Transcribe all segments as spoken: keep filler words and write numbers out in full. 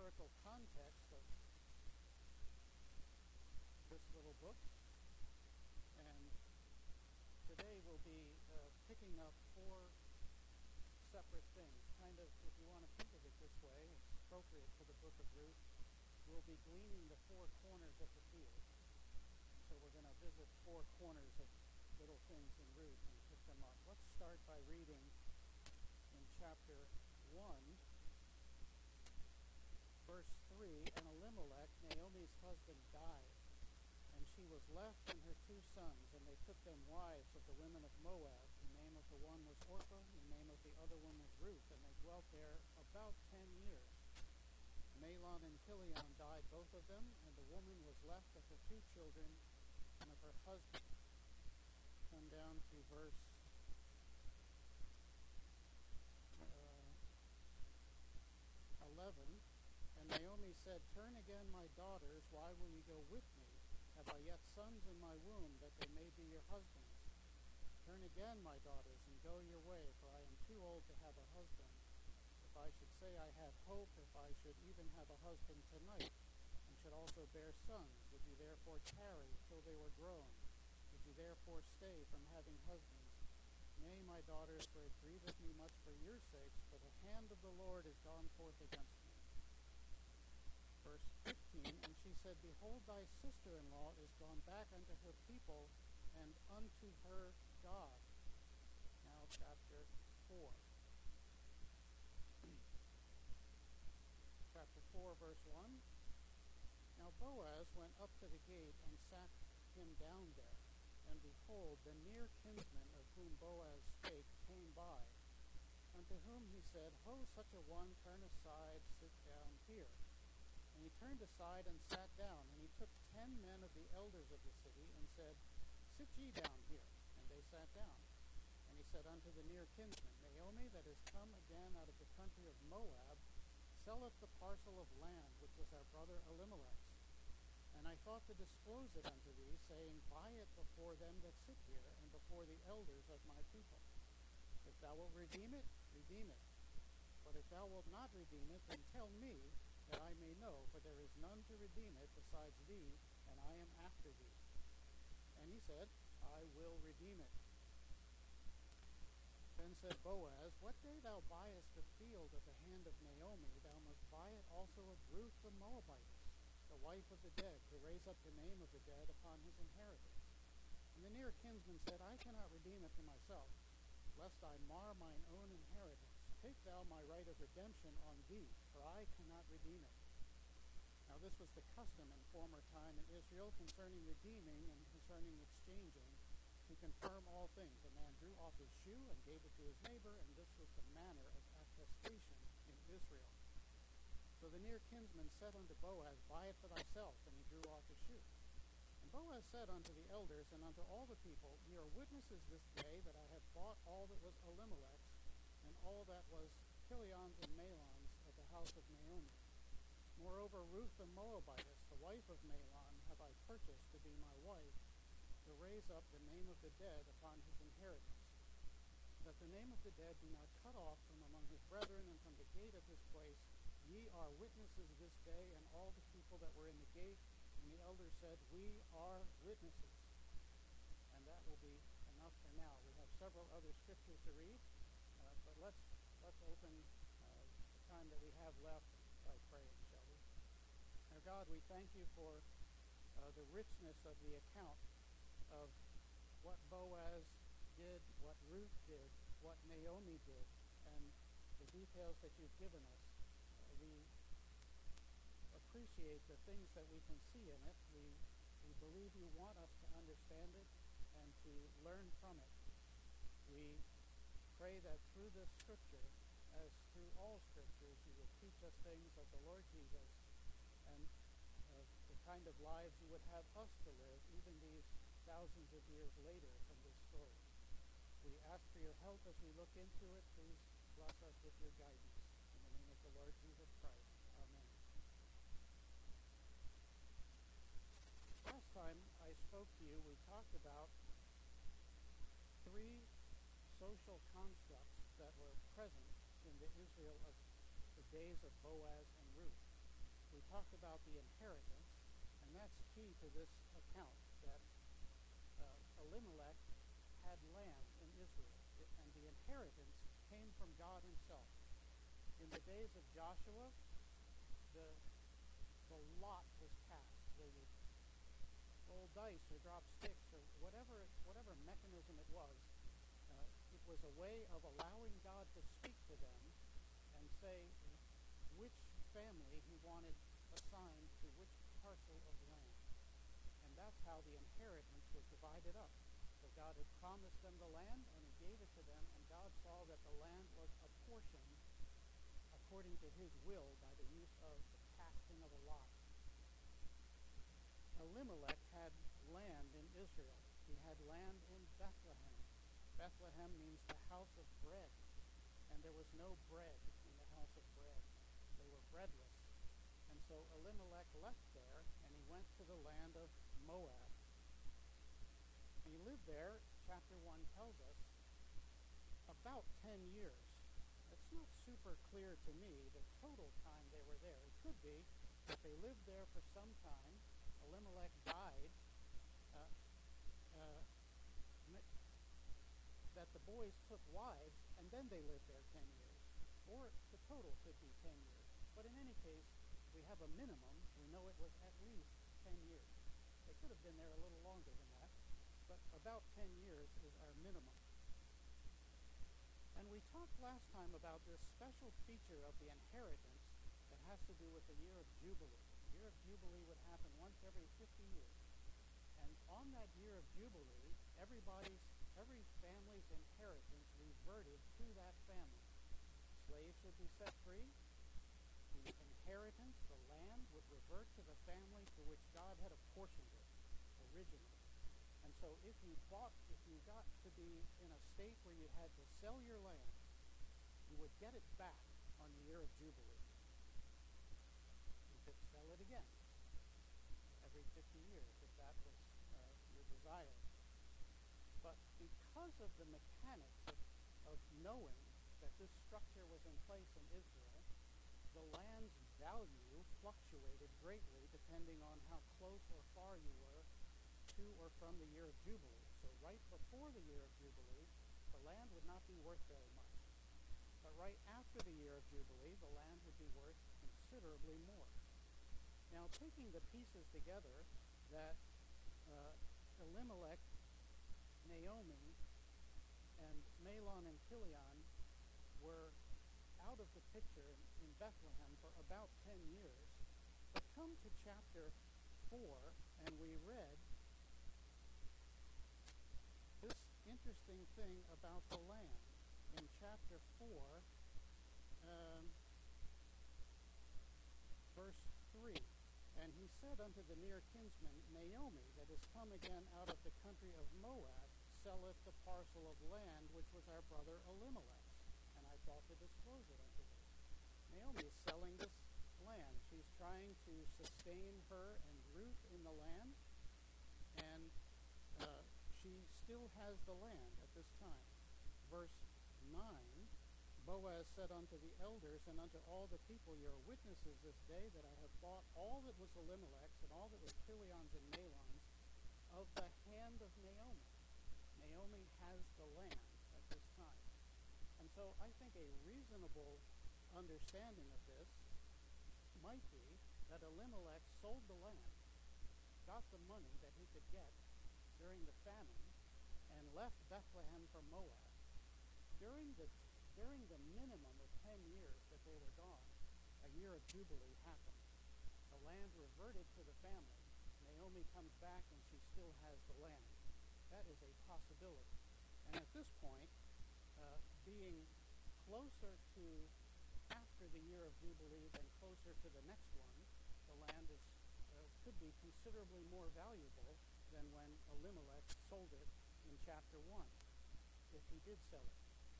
historical context of this little book. And today we'll be uh, picking up four separate things. Kind of, if you want to think of it this way, it's appropriate for the book of Ruth. We'll be gleaning the four corners of the field. So we're going to visit four corners of little things in Ruth and pick them up. Let's start by reading in chapter one, verse three. And Elimelech, Naomi's husband, died, and she was left and her two sons, and they took them wives of the women of Moab. The name of the one was Orpah, and the name of the other one was Ruth, and they dwelt there about ten years. Mahlon and Chilion died, both of them, and the woman was left of her two children and of her husband. Come down to verse uh, eleven. And Naomi said, "Turn again, my daughters, why will ye go with me? Have I yet sons in my womb, that they may be your husbands? Turn again, my daughters, and go your way, for I am too old to have a husband. If I should say I have hope, if I should even have a husband tonight, and should also bear sons, would you therefore tarry till they were grown? Would you therefore stay from having husbands? Nay, my daughters, for it grieveth me much for your sakes, for the hand of the Lord is gone forth against me." Verse fifteen, and she said, "Behold, thy sister-in-law is gone back unto her people and unto her God." Now chapter four. Chapter four, verse one. Now Boaz went up to the gate and sat him down there. And behold, the near kinsman of whom Boaz spake came by, unto whom he said, "Ho, such a one, turn aside, sit down here." And he turned aside and sat down, and he took ten men of the elders of the city, and said, "Sit ye down here." And they sat down. And he said unto the near kinsman, "Naomi, that is come again out of the country of Moab, selleth the parcel of land which was our brother Elimelech's. And I thought to disclose it unto thee, saying, Buy it before them that sit here, and before the elders of my people. If thou wilt redeem it, redeem it. But if thou wilt not redeem it, then tell me, that I may know, for there is none to redeem it besides thee, and I am after thee." And he said, "I will redeem it." Then said Boaz, "What day thou buyest the field of the hand of Naomi, thou must buy it also of Ruth the Moabitess, the wife of the dead, to raise up the name of the dead upon his inheritance." And the near kinsman said, "I cannot redeem it for myself, lest I mar mine own inheritance. Take thou my right of redemption on thee, for I cannot redeem it." Now this was the custom in former time in Israel concerning redeeming and concerning exchanging, to confirm all things. A man drew off his shoe and gave it to his neighbor, and this was the manner of attestation in Israel. So the near kinsman said unto Boaz, "Buy it for thyself," and he drew off his shoe. And Boaz said unto the elders and unto all the people, "Ye are witnesses this day that I have bought all that was Elimelech's, and all that was Chilion's and Mahlon's of the house of Naomi. Moreover, Ruth the Moabitess, the wife of Mahlon, have I purchased to be my wife, to raise up the name of the dead upon his inheritance, that the name of the dead be not cut off from among his brethren and from the gate of his place. Ye are witnesses this day." And all the people that were in the gate and the elders said, "We are witnesses." And that will be enough for now. We have several other scriptures to read, uh, but let's let's open uh, the time that we have left by praying, shall we? Our God, we thank you for uh, the richness of the account of what Boaz did, what Ruth did, what Naomi did, and the details that you've given us. Uh, we appreciate the things that we can see in it. We, we believe you want us to understand it and to learn from it. We pray that through this scripture, as through all scriptures, you will teach us things of the Lord Jesus and uh, the kind of lives you would have us to live, even these thousands of years later from this story. We ask for your help as we look into it. Please bless us with your guidance. In the name of the Lord Jesus Christ. Amen. Last time I spoke to you, we talked about three social constructs that were present in the Israel of the days of Boaz and Ruth. we talked about the inheritance, and that's key to this account, that uh, Elimelech had land in Israel, it, and the inheritance came from God himself. In the days of Joshua, the the lot was cast. They would roll dice or drop sticks or whatever whatever mechanism it was. Uh, it was a way of allowing God to speak to them and say which family he wanted assigned to which parcel of land. And that's how the inheritance was divided up. So God had promised them the land, and he gave it to them, and God saw that the land was apportioned according to his will by the use of the casting of a lot. Elimelech had land in Israel. He had land in Bethlehem. Bethlehem means the house of bread, and there was no bread in the house of bread. They were breadless. And so Elimelech left there, and he went to the land of Moab. And he lived there, chapter one tells us, about ten years. It's not super clear to me the total time they were there. It could be that they lived there for some time. Elimelech died, uh, uh, that the boys took wives, and then they lived there ten years. Or the total could be ten years. But in any case, we have a minimum. We know it was at least ten years. They could have been there a little longer than that, but about ten years is our minimum. And we talked last time about this special feature of the inheritance that has to do with the year of Jubilee. The year of Jubilee would happen once every fifty years. And on that year of Jubilee, everybody's, every family's inheritance reverted to that family. Slaves would be set free. The inheritance, the land, would revert to the family to which God had apportioned it originally. And so if you bought, if you got to be in a state where you had to sell your land, you would get it back on the year of Jubilee. You could sell it again every fifty years if that was uh, your desire. But because of the mechanics of, of knowing that this structure was in place in Israel, the land's value fluctuated greatly depending on how close or far you were to or from the year of Jubilee. So right before the year of Jubilee, the land would not be worth very much. But right after the year of Jubilee, the land would be worth considerably more. Now, taking the pieces together, that uh, Elimelech, Naomi, and Mahlon and Chilion were out of the picture in, in Bethlehem for about ten years. But come to chapter four, and we read this interesting thing about the land. In chapter four, um, verse three, and he said unto the near kinsman, Naomi, that is come again out of the country of Moab, selleth the parcel of land which was our brother Elimelech's, and I thought to disclose it unto thee. Naomi is selling this land. She's trying to sustain her and Ruth in the land, and uh, she still has the land at this time. Verse nine, Boaz said unto the elders and unto all the people, ye are witnesses this day that I have bought all that was Elimelech's and all that was Chilion's and Mahlon's of the hand of Naomi. Naomi has the land at this time. And so I think a reasonable understanding of this might be that Elimelech sold the land, got the money that he could get during the famine, and left Bethlehem for Moab. During the during the minimum of ten years that they were gone, a year of Jubilee happened. The land reverted to the family. Naomi comes back and she still has the land. That is a possibility. And at this point, uh, being closer to after the year of Jubilee than closer to the next one, the land is uh, could be considerably more valuable than when Elimelech sold it in chapter one, if he did sell it.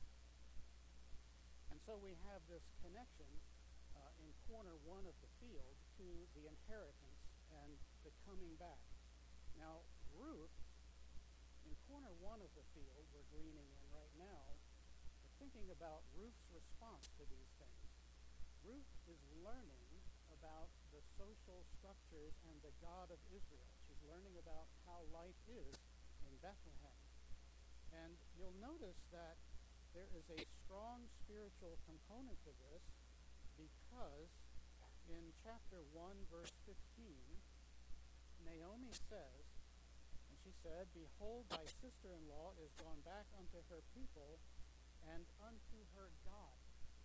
And so we have this connection uh, in corner one of the field to the inheritance and the coming back. Now, Ruth, in corner one of the field we're gleaning in right now, we're thinking about Ruth's response to these things. Ruth is learning about the social structures and the God of Israel. She's learning about how life is in Bethlehem. And you'll notice that there is a strong spiritual component to this, because in chapter one, verse fifteen, Naomi says, and she said, "Behold, thy sister-in-law is gone back unto her people and unto her God."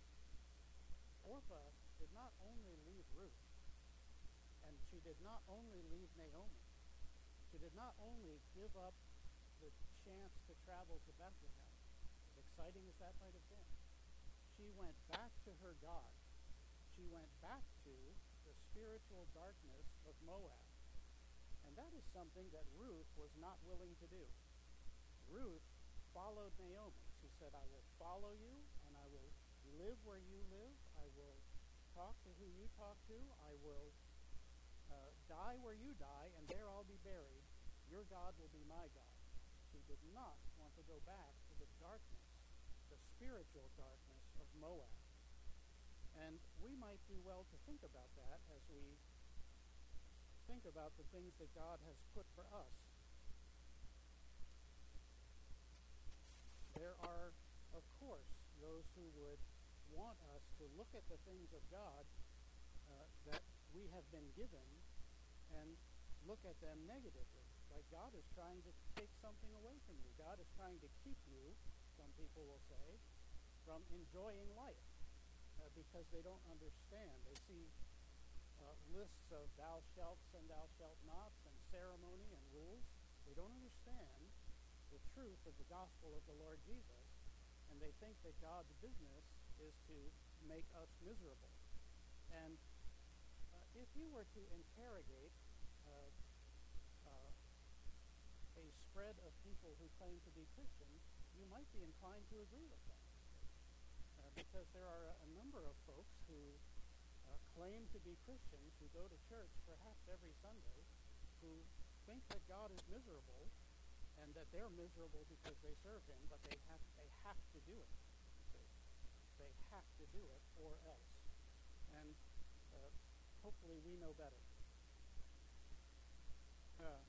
Orpah did not only leave Ruth, and she did not only leave Naomi. She did not only give up the chance to travel to Bethlehem, as exciting as that might have been. She went back to her God. She went back to the spiritual darkness of Moab. And that is something that Ruth was not willing to do. Ruth followed Naomi. She said, "I will follow you, and I will live where you live. I will talk to who you talk to. I will uh, die where you die, and there I'll be buried. Your God will be my God." She did not want to go back to the darkness, the spiritual darkness of Moab. And we might do well to think about that as we think about the things that God has put for us. There are, of course, those who would want us to look at the things of God uh, that we have been given and look at them negatively. Like, God is trying to take something away from you. God is trying to keep you, some people will say, from enjoying life uh, because they don't understand. They see uh, lists of thou shalts and thou shalt nots and ceremony and rules. They don't understand the truth of the gospel of the Lord Jesus, and they think that God's business is to make us miserable. And uh, if you were to interrogate uh, uh, a spread of people who claim to be Christians, you might be inclined to agree with them. Uh, because there are a, a number of folks who uh, claim to be Christians, who go to church perhaps every Sunday, who think that God is miserable and that they're miserable because they serve him, but they have they have to do it. See? They have to do it or else. And uh, hopefully we know better. Uh,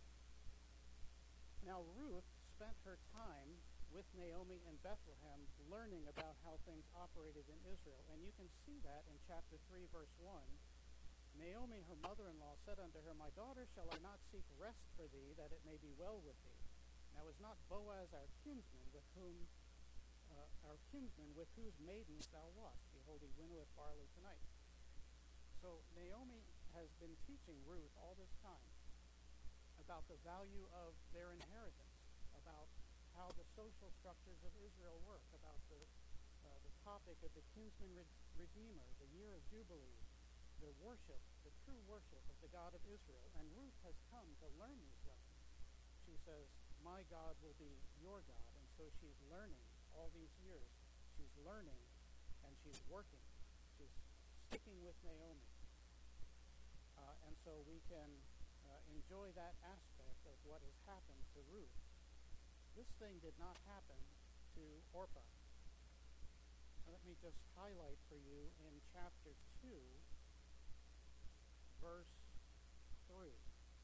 now Ruth spent her time with Naomi in Bethlehem learning about how things operated in Israel. And you can see that in chapter three, verse one. Naomi, her mother-in-law, said unto her, "My daughter, shall I not seek rest for thee, that it may be well with thee? Now is not Boaz our kinsman, with whom uh, our kinsman, with whose maidens thou wast? Behold, he winnoweth barley tonight." So Naomi has been teaching Ruth all this time about the value of their inheritance, about how the social structures of Israel work, about the uh, the topic of the kinsman re- redeemer, the year of Jubilee, the worship, the true worship of the God of Israel. And Ruth has come to learn these lessons. She says, "My God will be your God." And so she's learning all these years. She's learning and she's working. She's sticking with Naomi. Uh, and so we can uh, enjoy that aspect of what has happened to Ruth. This thing did not happen to Orpah. Let me just highlight for you in chapter two, verse three.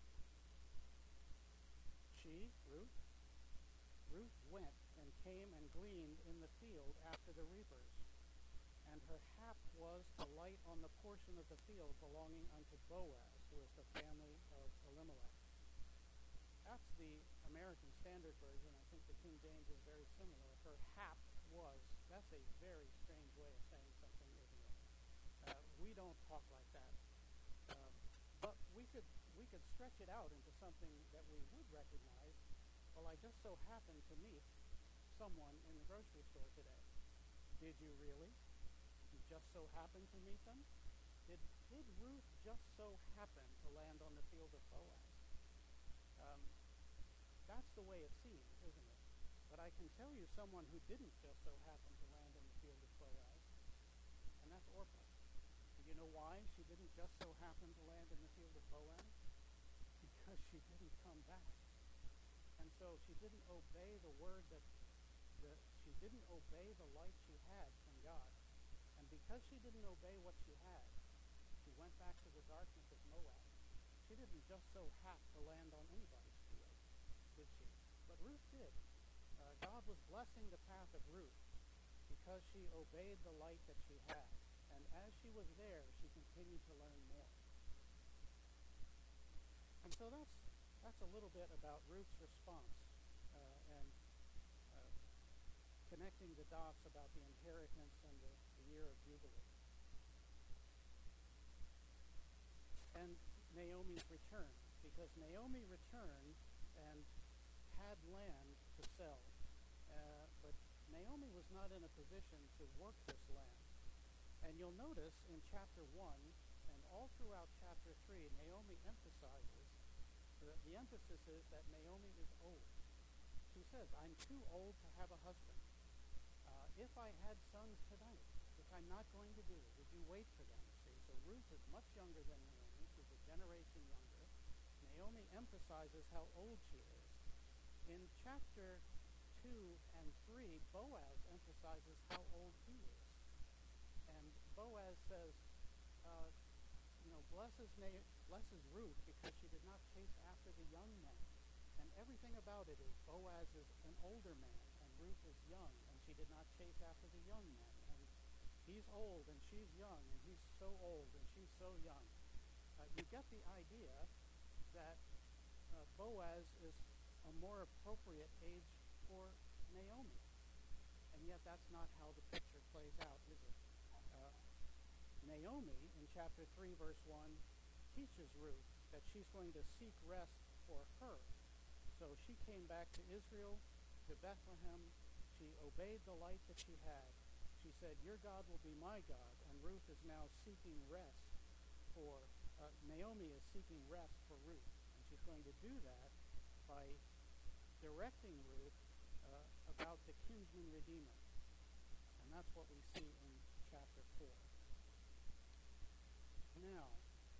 She, Ruth, Ruth went and came and gleaned in the field after the reapers, and her hap was to light on the portion of the field belonging unto Boaz, who is the family of Elimelech. That's the American Standard Version. I think the King James is very similar. Her hap was. That's a very strange way of saying something, isn't it? Uh, we don't talk like that. Um, but we could we could stretch it out into something that we would recognize. Well, I just so happened to meet someone in the grocery store today. Did you really? You just so happened to meet them? Did, did Ruth just so happen to land on the field of Boaz? Um, that's the way it seems, isn't it? But I can tell you someone who didn't just so happen to land on the field of Boaz, and that's Orpah. Do you know why she didn't just so happen to land in the field of Boaz? Because she didn't come back. And so she didn't obey the word that, the, she didn't obey the life she had from God. And because she didn't obey what she had, she went back to the darkness of Moab. She didn't just so hap to land on anybody's field, did she? But Ruth did. Uh, God was blessing the path of Ruth because she obeyed the light that she had. And as she was there, she continued to learn more. And so that's that's a little bit about Ruth's response uh, and uh, connecting the dots about the inheritance and the, the year of Jubilee. And Naomi's return, because Naomi returned and had land to sell. Uh, but Naomi was not in a position to work this land. And you'll notice in chapter one and all throughout chapter three, Naomi emphasizes, the, the emphasis is that Naomi is old. She says, I'm too old to have a husband. Uh, if I had sons tonight, which I'm not going to do, would you wait for them? See, so Ruth is much younger than Naomi. She's a generation younger. Naomi emphasizes how old she is. In chapter two and three, Boaz emphasizes how old he is. And Boaz says, uh, you know, blesses, Na- blesses Ruth because she did not chase after the young men. And everything about it is Boaz is an older man and Ruth is young, and she did not chase after the young men. And he's old and she's young, and he's so old and she's so young. Uh, you get the idea that uh, Boaz is a more appropriate age for Naomi. And yet that's not how the picture plays out, is it? Uh, Naomi, in chapter three, verse one, teaches Ruth that she's going to seek rest for her. So she came back to Israel, to Bethlehem. She obeyed the light that she had. She said, your God will be my God. And Ruth is now seeking rest for, uh, Naomi is seeking rest for Ruth. And she's going to do that by directing Ruth uh, about the kinsman redeemer. And that's what we see in chapter four. Now,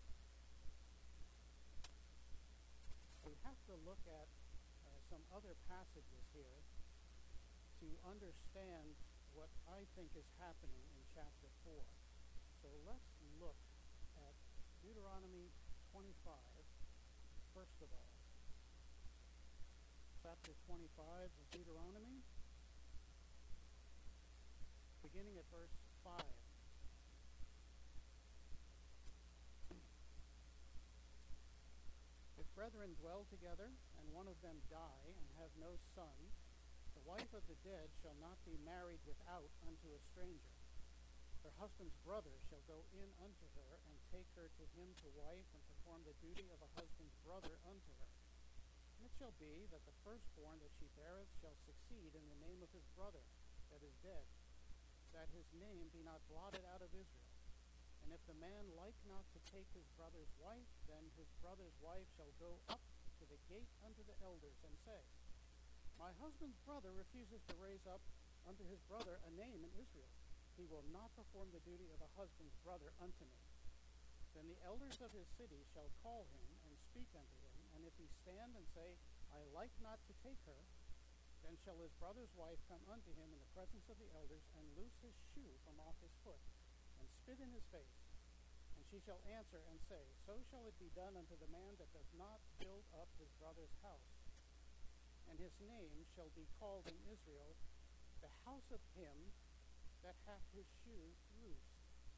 we have to look at uh, some other passages here to understand what I think is happening in chapter four. So let's look at Deuteronomy twenty-five, first of all. Chapter twenty-five of Deuteronomy, beginning at verse five. If brethren dwell together, and one of them die, and have no son, the wife of the dead shall not be married without unto a stranger. Her husband's brother shall go in unto her, and take her to him to wife, and perform the duty of a husband's brother unto her. And it shall be that the firstborn that she beareth shall succeed in the name of his brother that is dead, that his name be not blotted out of Israel. And if the man like not to take his brother's wife, then his brother's wife shall go up to the gate unto the elders, and say, my husband's brother refuses to raise up unto his brother a name in Israel. He will not perform the duty of a husband's brother unto me. Then the elders of his city shall call him, and speak unto him, and if he stand and say, I like not to take her, then shall his brother's wife come unto him in the presence of the elders, and loose his shoe from off his foot, and spit in his face. And she shall answer and say, so shall it be done unto the man that does not build up his brother's house. And his name shall be called in Israel, the house of him that hath his shoe loosed.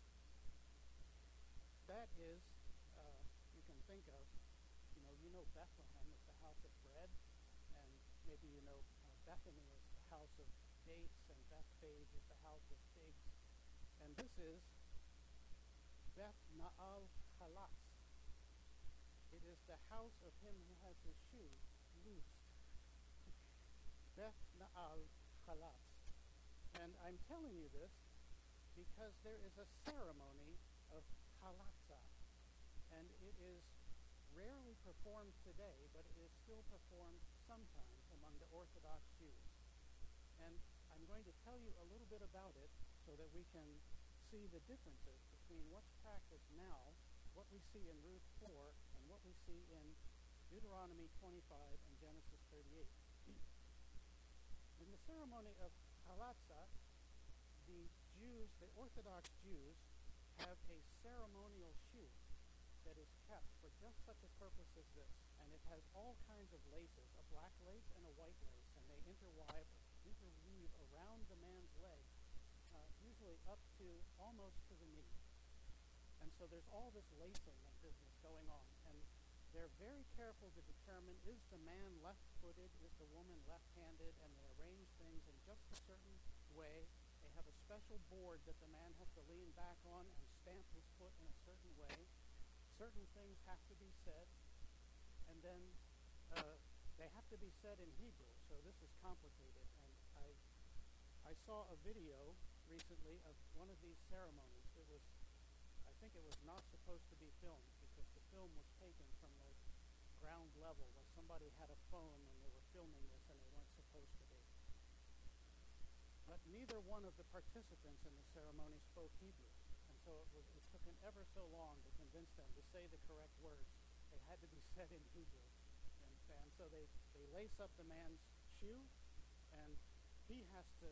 That is, uh, you can think of, you know, you know Bethlehem is the house of bread, and maybe you know uh, Bethany is the house of dates, and Bethphage is the house of figs. And this is Beth Na'al Chalatz. It is the house of him who has his shoe loosed. Beth Na'al Chalatz. And I'm telling you this because there is a ceremony of chalatzah. And it is rarely performed today, but it is still performed sometimes among the Orthodox Jews. And I'm going to tell you a little bit about it so that we can see the differences between what's practiced now, what we see in Ruth four, and what we see in Deuteronomy twenty-five and Genesis thirty-eight. In the ceremony of chalatzah, the Jews, the Orthodox Jews, have a ceremonial shoe that is kept for just such a purpose as this. And it has all kinds of laces, a black lace and a white lace, and they interweave, interweave around the man's leg, uh, usually up to almost to the knee. And so there's all this lacing and business going on. And they're very careful to determine, is the man left-footed, is the woman left-handed, and they arrange things in just a certain way. They have a special board that the man has to lean back on and stamp his foot in a certain way. Certain things have to be said, and then uh, they have to be said in Hebrew, so this is complicated. And I, I saw a video recently of one of these ceremonies. It was, I think it was not supposed to be filmed, because the film was taken from the ground level, where somebody had a phone and they were filming this and they weren't supposed to be. But neither one of the participants in the ceremony spoke Hebrew. And so it, was, it took an ever so long to convince them to say the correct words. They had to be said in Hebrew. You understand? So they, they lace up the man's shoe, and he has to,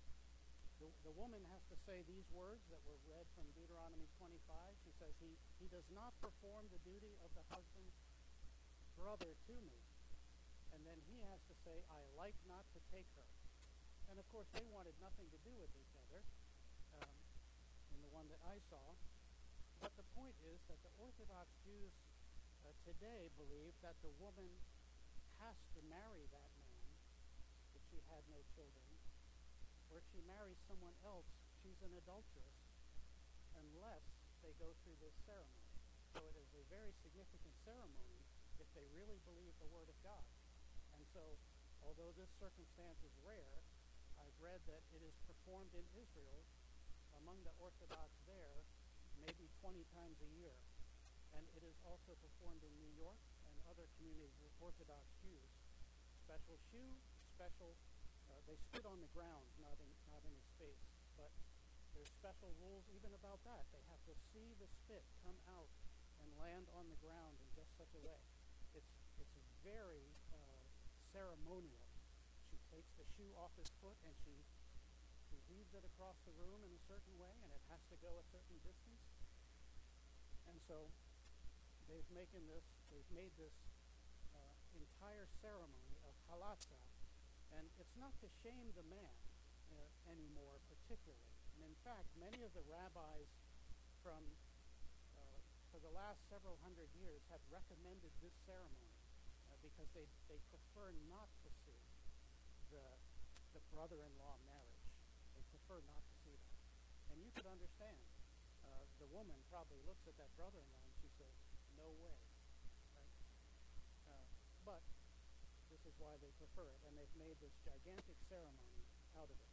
the, the woman has to say these words that were read from Deuteronomy twenty-five. She says, he, he does not perform the duty of the husband's brother to me. And then he has to say, I like not to take her. And of course, they wanted nothing to do with each other. Um, in the one that I saw. But the point is that the Orthodox Jews uh, today believe that the woman has to marry that man if she had no children, or if she marries someone else, she's an adulteress, unless they go through this ceremony. So it is a very significant ceremony if they really believe the Word of God. And so, although this circumstance is rare, I've read that it is performed in Israel among the Orthodox there maybe twenty times a year. And it is also performed in New York and other communities of Orthodox Jews. Special shoe, special, uh, they spit on the ground, not in, not in his face. But there's special rules even about that. They have to see the spit come out and land on the ground in just such a way. It's, it's very uh, ceremonial. She takes the shoe off his foot and she She weaves it across the room in a certain way, and it has to go a certain distance. And so they've making this, they've made this uh, entire ceremony of halatzah, and it's not to shame the man uh, anymore particularly. And in fact, many of the rabbis from uh, for the last several hundred years have recommended this ceremony uh, because they, they prefer not to see the the brother-in-law marriage. They prefer not to see that. And you could understand. Uh, the woman probably looks at that brother-in-law and she says, no way. Right? Uh, but this is why they prefer it. And they've made this gigantic ceremony out of it.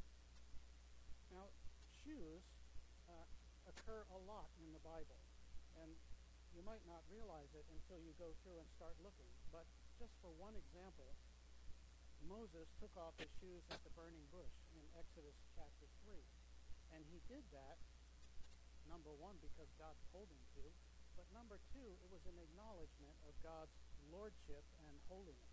Now, shoes uh, occur a lot in the Bible. And you might not realize it until you go through and start looking. But just for one example, Moses took off his shoes at the burning bush in Exodus chapter three. And he did that, number one, because God told him to, but number two, it was an acknowledgement of God's lordship and holiness.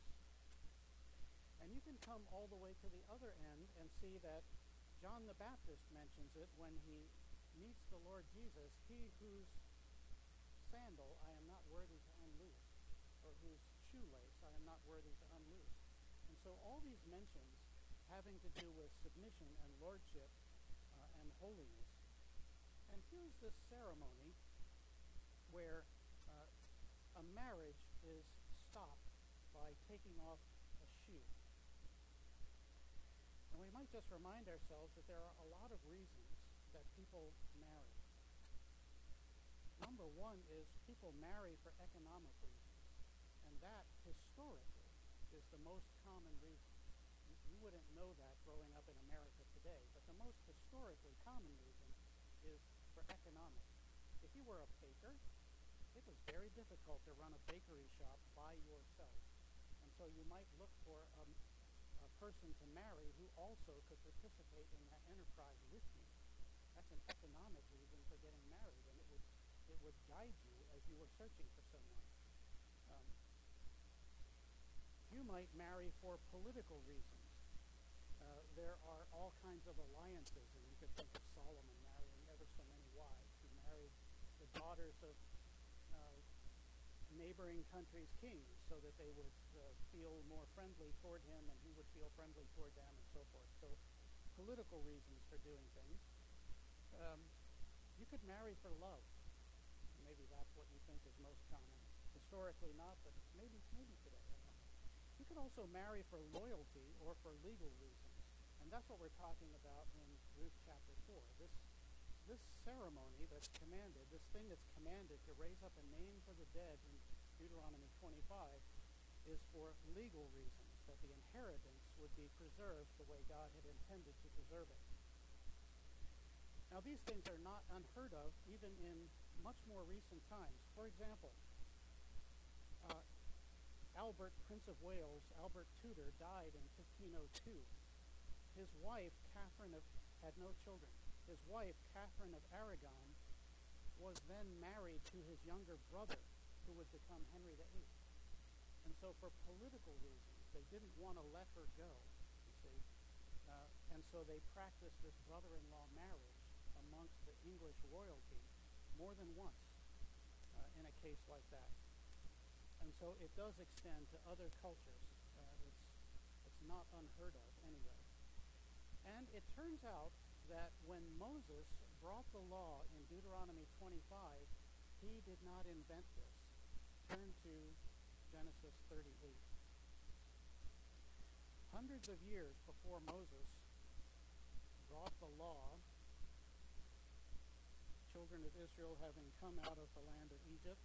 And you can come all the way to the other end and see that John the Baptist mentions it when he meets the Lord Jesus, he whose sandal I am not worthy to unloose, or whose shoelace I am not worthy to unloose. And so all these mentions having to do with submission and lordship uh, and holiness. And here's this ceremony where uh, a marriage is stopped by taking off a shoe. And we might just remind ourselves that there are a lot of reasons that people marry. Number one is people marry for economic reasons. And that, historically, is the most common reason. You, you wouldn't know that growing up in America today, but the most historically common reason is for economics. If you were a baker, it was very difficult to run a bakery shop by yourself. And so you might look for a, a person to marry who also could participate in that enterprise with you. That's an economic reason for getting married, and it would, it would guide you as you were searching for someone. Um, You might marry for political reasons. Uh, there are all kinds of alliances, and you could think of Solomon marrying ever so many wives. He neighboring countries' kings so that they would uh, feel more friendly toward him and he would feel friendly toward them and so forth. So political reasons for doing things. Um, you could marry for love. Maybe that's what you think is most common. Historically not, but maybe maybe today. I don't know. You could also marry for loyalty or for legal reasons. And that's what we're talking about in Ruth chapter four. This this ceremony that's commanded, this thing that's commanded to raise up a name for the dead in Deuteronomy twenty-five is for legal reasons, that the inheritance would be preserved the way God had intended to preserve it. Now, these things are not unheard of even in much more recent times. For example, uh, Albert, Prince of Wales, Albert Tudor, died in fifteen oh two. His wife, Catherine of, had no children. His wife, Catherine of Aragon, was then married to his younger brother, who would become Henry the eighth. And so for political reasons, they didn't want to let her go, you see. Uh, and so they practiced this brother-in-law marriage amongst the English royalty more than once uh, in a case like that. And so it does extend to other cultures. Uh, it's, it's not unheard of anyway. And it turns out that when Moses brought the law in Deuteronomy twenty-five, he did not invent this. Turn to Genesis thirty-eight. Hundreds of years before Moses brought the law, children of Israel having come out of the land of Egypt,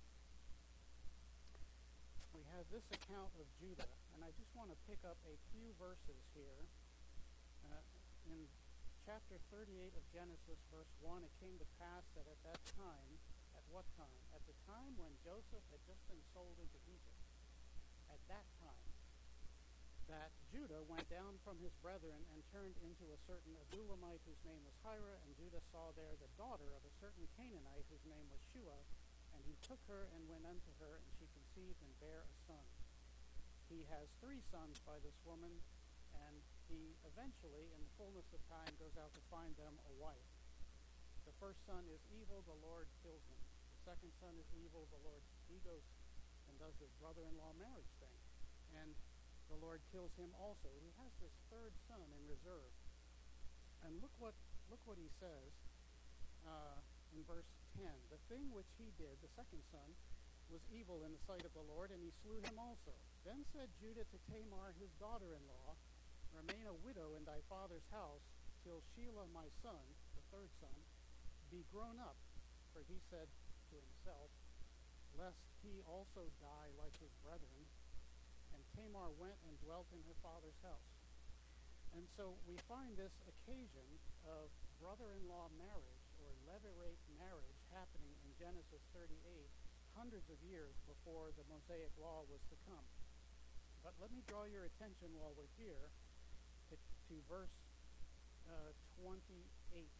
we have this account of Judah. And I just want to pick up a few verses here. Uh, in chapter thirty-eight of Genesis, verse one, it came to pass that at that time, at what time? At the time when Joseph had just been sold into Egypt. At that time, that Judah went down from his brethren and turned into a certain Adullamite whose name was Hira, and Judah saw there the daughter of a certain Canaanite whose name was Shua, and he took her and went unto her, and she conceived and bare a son. He has three sons by this woman, and he eventually, in the fullness of time, goes out to find them a wife. The first son is evil, the Lord kills him. The second son is evil, the Lord, he goes and does this brother-in-law marriage thing. And the Lord kills him also. He has this third son in reserve. And look what look what he says uh, in verse ten. The thing which he did, the second son, was evil in the sight of the Lord, and he slew him also. Then said Judah to Tamar, his daughter-in-law, remain a widow in thy father's house till Shelah my son, the third son, be grown up. For he said to himself, lest he also die like his brethren. And Tamar went and dwelt in her father's house. And so we find this occasion of brother-in-law marriage or levirate marriage happening in Genesis thirty-eight, hundreds of years before the Mosaic law was to come. But let me draw your attention while we're here to, to verse uh, twenty-eight.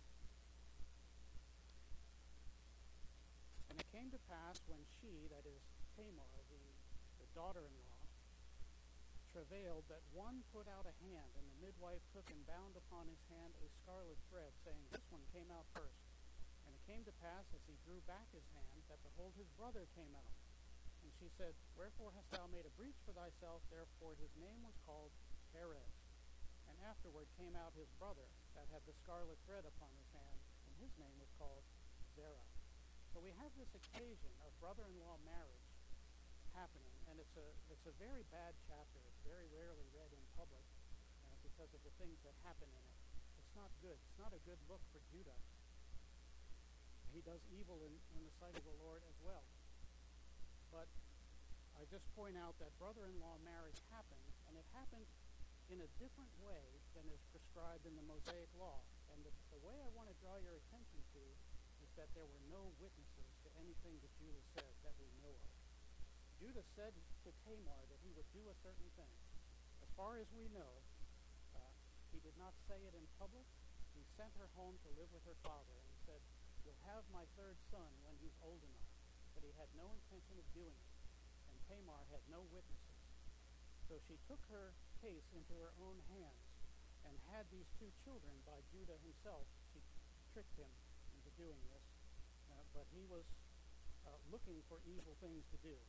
And it came to pass when she, that is Tamar, the, the daughter-in-law, travailed, that one put out a hand, and the midwife took and bound upon his hand a scarlet thread, saying, this one came out first. And it came to pass, as he drew back his hand, that behold, his brother came out. And she said, wherefore hast thou made a breach for thyself? Therefore his name was called Perez. And afterward came out his brother, that had the scarlet thread upon his hand, and his name was called Zerah. So we have this occasion of brother-in-law marriage happening, and it's a it's a very bad chapter. It's very rarely read in public uh, because of the things that happen in it. It's not good. It's not a good look for Judah. He does evil in, in the sight of the Lord as well. But I just point out that brother-in-law marriage happened, and it happened in a different way than is prescribed in the Mosaic law. And the, the way I want to draw your attention to is that there were no witnesses to anything that Judah said that we know of. Judah said to Tamar that he would do a certain thing. As far as we know, uh, he did not say it in public. He sent her home to live with her father, and he said, you'll have my third son when he's old enough. But he had no intention of doing it, and Tamar had no witnesses. So she took her case into her own hands and had these two children by Judah himself. She tricked him into doing this, uh, but he was uh, looking for evil things to do.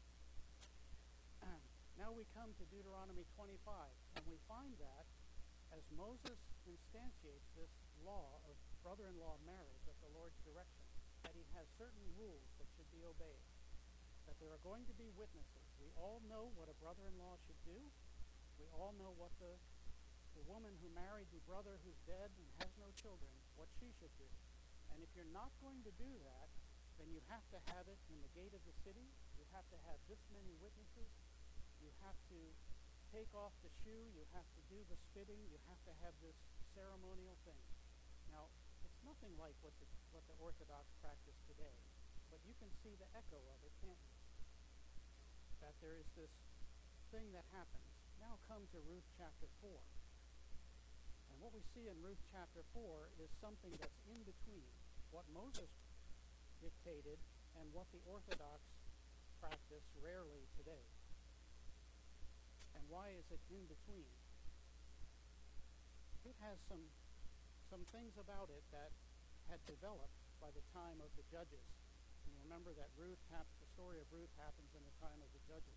Now we come to Deuteronomy twenty-five, and we find that as Moses instantiates this law of brother-in-law marriage at the Lord's direction, that he has certain rules that should be obeyed, that there are going to be witnesses. We all know what a brother-in-law should do. We all know what the, the woman who married the brother who's dead and has no children, what she should do. And if you're not going to do that, then you have to have it in the gate of the city. You have to have this many witnesses. You have to take off the shoe. You have to do the spitting. You have to have this ceremonial thing. Now, it's nothing like what the, what the Orthodox practice today, but you can see the echo of it, can't you? That there is this thing that happens. Now come to Ruth chapter four. And what we see in Ruth chapter four is something that's in between what Moses dictated and what the Orthodox practice rarely today. And why is it in between? It has some some things about it that had developed by the time of the judges. And you remember that Ruth hap- the story of Ruth happens in the time of the judges.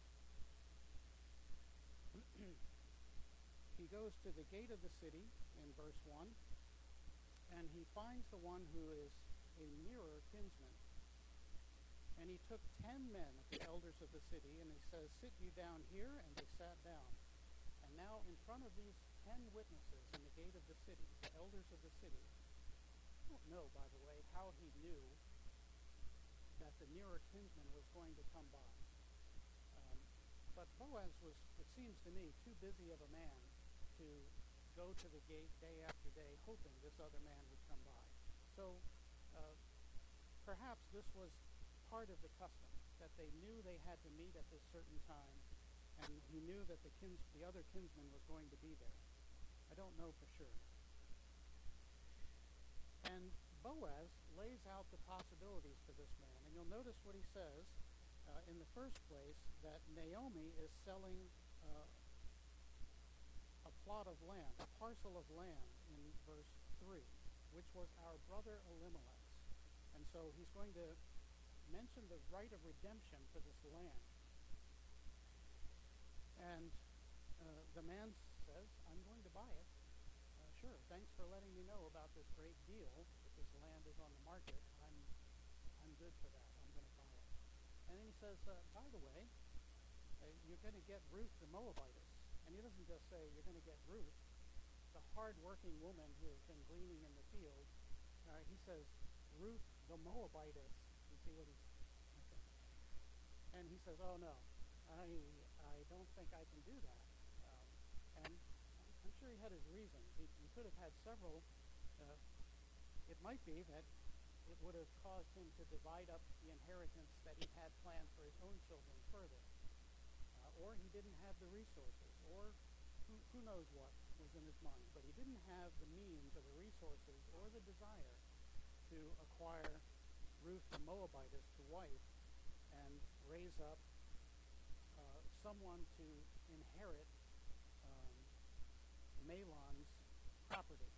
He goes to the gate of the city in verse one, and he finds the one who is a nearer kinsman. And he took ten men of the elders of the city, and he says, sit you down here, and they sat down. And now in front of these ten witnesses in the gate of the city, the elders of the city, I don't know, by the way, how he knew that the nearer kinsman was going to come by. Um, but Boaz was, it seems to me, too busy of a man to go to the gate day after day hoping this other man would come by. So uh, perhaps this was part of the custom, that they knew they had to meet at this certain time, and he knew that the kins, the other kinsman was going to be there. I don't know for sure. And Boaz lays out the possibilities for this man, and you'll notice what he says uh, in the first place, that Naomi is selling uh, a plot of land, a parcel of land in verse three, which was our brother Elimelech's. And so he's going to mention the right of redemption for this land. And uh, the man says, I'm going to buy it. Uh, sure, thanks for letting me know about this great deal, that this land is on the market. I'm I'm good for that. I'm going to buy it. And then he says, uh, by the way, uh, you're going to get Ruth the Moabitess. And he doesn't just say you're going to get Ruth, the hard-working woman who has been gleaning in the field. Uh, he says, Ruth the Moabitess. You see what he's... Okay. And he says, oh, no, I I don't think I can do that. Um, and I'm sure he had his reasons. He, he could have had several. Uh, it might be that it would have caused him to divide up the inheritance that he had planned for his own children further. Uh, or he didn't have the resources, or who, who knows what was in his mind. But he didn't have the means or the resources or the desire to acquire Ruth the Moabitess to wife and raise up uh, someone to inherit um, Mahlon's property.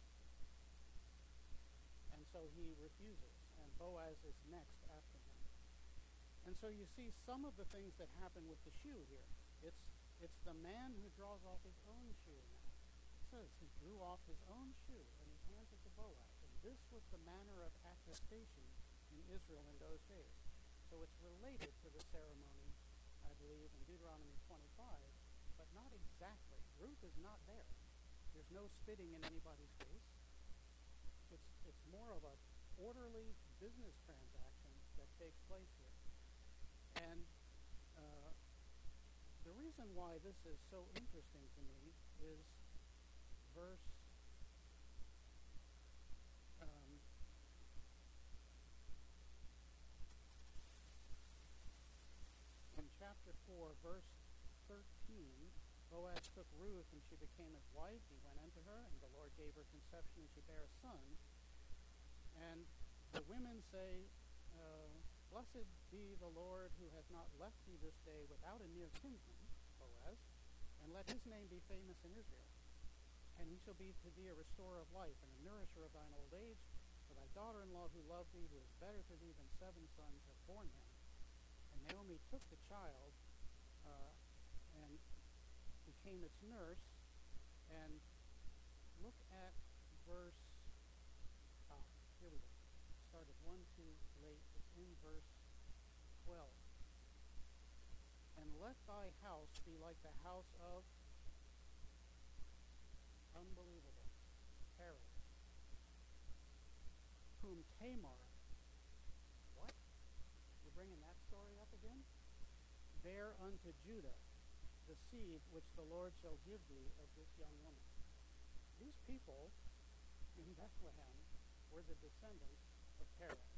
And so he refuses, and Boaz is next after him. And so you see some of the things that happen with the shoe here. It's it's the man who draws off his own shoe now. It says he drew off his own shoe, and he hands it to Boaz. And this was the manner of attestation in Israel in those days. So it's related to the ceremony, I believe, in Deuteronomy twenty-five, but not exactly. Ruth is not there. There's no spitting in anybody's face. It's it's more of a orderly business transaction that takes place here. And uh, the reason why this is so interesting to me is verse um, in chapter four, verse thirteen, Boaz took Ruth, and she became his wife. He went unto her, and the Lord gave her conception, and she bare a son. And the women say, uh, Blessed be the Lord who has not left thee this day without a near kinsman, Boaz, and let his name be famous in Israel. And he shall be to thee a restorer of life, and a nourisher of thine old age, for thy daughter-in-law who loved thee, who is better to thee than seven sons, have borne him. And Naomi took the child uh, and became its nurse. And look at verse, ah, here we go. Started one too late. It's in verse twelve. And let thy house be like the house of, unbelievable, Perez, whom Tamar, what? You're bringing that story up again? Bear unto Judah the seed which the Lord shall give thee of this young woman. These people in Bethlehem were the descendants of Perez.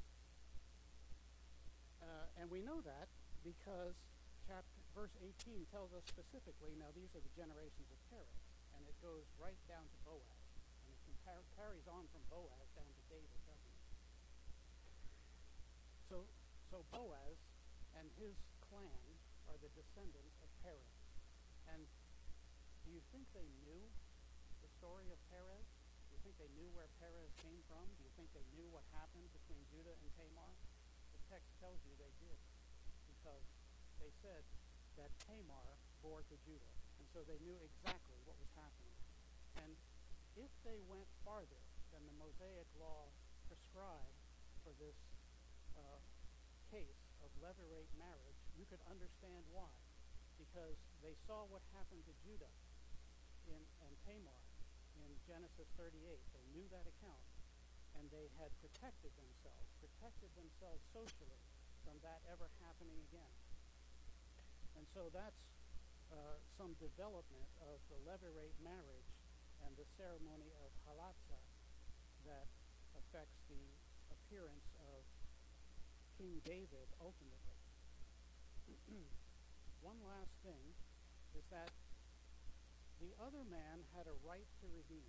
Uh, and we know that because chapter, verse eighteen tells us specifically, now these are the generations of Perez, and it goes right down to Boaz. And it compar- carries on from Boaz down to David, doesn't it? So, so Boaz and his clan are the descendants of Perez. And do you think they knew the story of Perez? Do you think they knew where Perez came from? Do you think they knew what happened between Judah and Tamar? The text tells you they did, because they said that Tamar bore to Judah. And so they knew exactly what was happening. And if they went farther than the Mosaic law prescribed for this uh, case of levirate marriage, you could understand why. Because they saw what happened to Judah in, and Tamar in Genesis thirty-eight. They knew that account, and they had protected themselves, protected themselves socially from that ever happening again. And so that's uh, some development of the levirate marriage and the ceremony of halatzah that affects the appearance of King David ultimately. One last thing is that the other man had a right to redeem.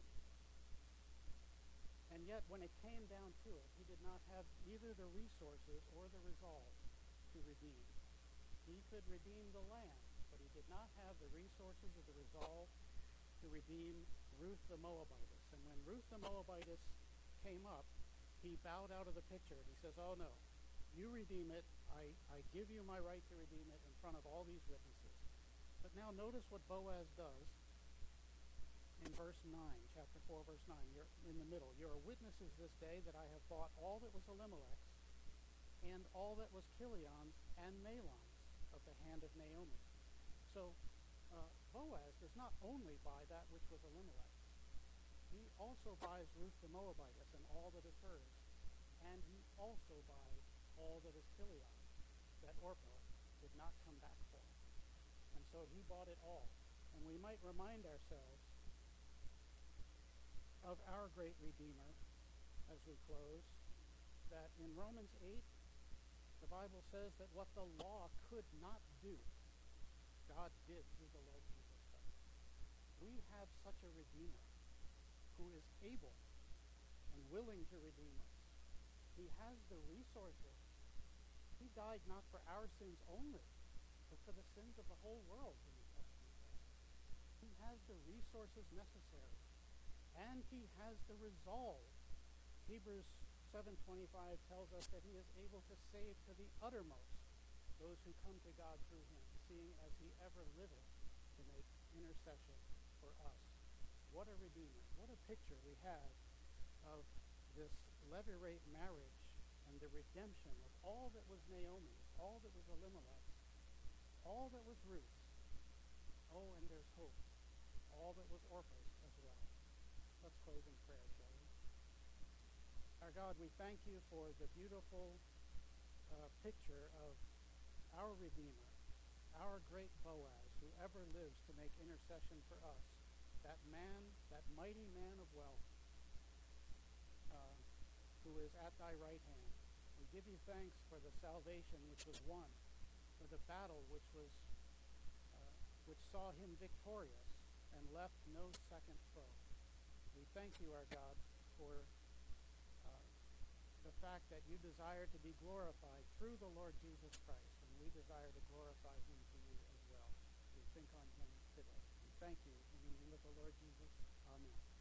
And yet when it came down to it, he did not have either the resources or the resolve to redeem. He could redeem the land, but he did not have the resources or the resolve to redeem Ruth the Moabitess. And when Ruth the Moabitess came up, he bowed out of the picture. He says, oh no, you redeem it. I, I give you my right to redeem it in front of all these witnesses. But now notice what Boaz does in verse nine, chapter four, verse nine. You're in the middle. You are witnesses this day that I have bought all that was Elimelech's and all that was Kilion's and Mahlon's of the hand of Naomi. So uh, Boaz does not only buy that which was Elimelech's. He also buys Ruth the Moabitess and all that is hers. And he also buys all that is Kilion, that Orpah did not come back for. And so he bought it all. And we might remind ourselves of our great Redeemer as we close, that in Romans eight, the Bible says that what the law could not do, God did through the Lord Jesus Christ. We have such a Redeemer who is able and willing to redeem us. He has the resources. He died not for our sins only, but for the sins of the whole world, the New Testament says. He has the resources necessary, and he has the resolve. Hebrews seven twenty-five tells us that he is able to save to the uttermost those who come to God through him, seeing as he ever liveth to make intercession for us. What a Redeemer. What a picture we have of this levirate marriage and the redemption of all that was Naomi's, all that was Elimelech's, all that was Ruth's. Oh, and there's hope. All that was Orpah's as well. Let's close in prayer, shall we? Our God, we thank you for the beautiful uh, picture of our Redeemer, our great Boaz, who ever lives to make intercession for us, that man, that mighty man of wealth, uh, who is at thy right hand. We give you thanks for the salvation which was won, for the battle which was, uh, which saw him victorious and left no second foe. We thank you, our God, for uh, the fact that you desire to be glorified through the Lord Jesus Christ, and we desire to glorify him to you as well. We think on him today. We thank you in the name of the Lord Jesus. Amen.